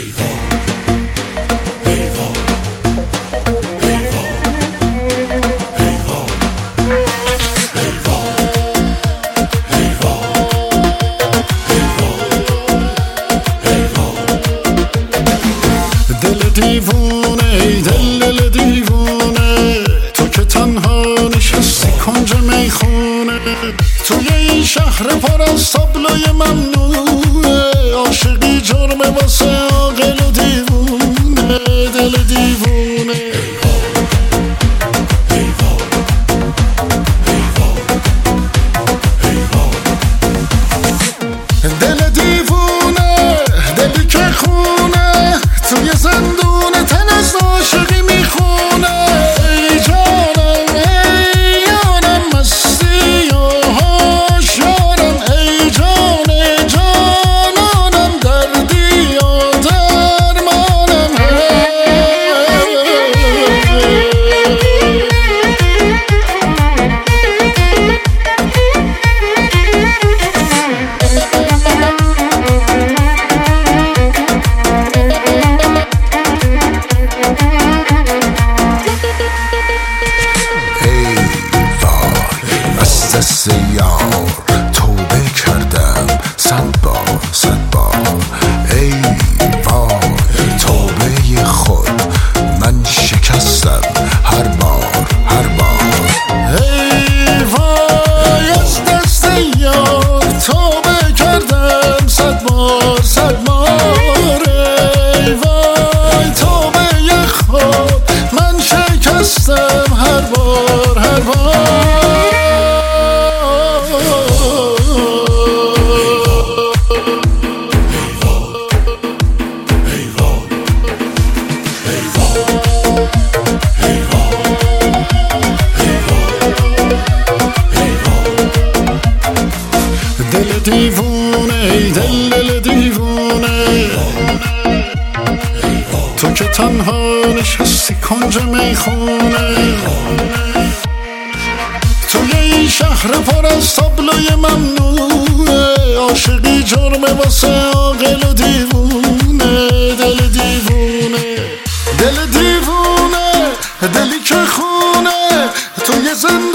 دیوونه دل دیوونه تو که تنها نشستی کنج میخونه توی این شهر پر از تابلوی ممنوعه عاشقی جرمه واسه عاقل و دیوونه دل دیوونه دل دیوونه دلی که خونه توی زندون تن از عاشقی میخونه ای جانم ای یارم مستی و هاشیارم ای جان جانانم دردی و درمانم دست یار توبه کردم صد بار ای وای توبه خود من شکستم هر بار ای وای از دست یار توبه کردم صد بار ای وای توبه خود من شکستم هر بار دل دیوونه دل دیوونه تو که تنها نشستی کنج میخونه توی این شهر پر از تابلوی ممنوعه عاشقی جرمه واسه عاقل و دیوونه دل دیوونه دل دیوونه دلی که خونه توی زندگی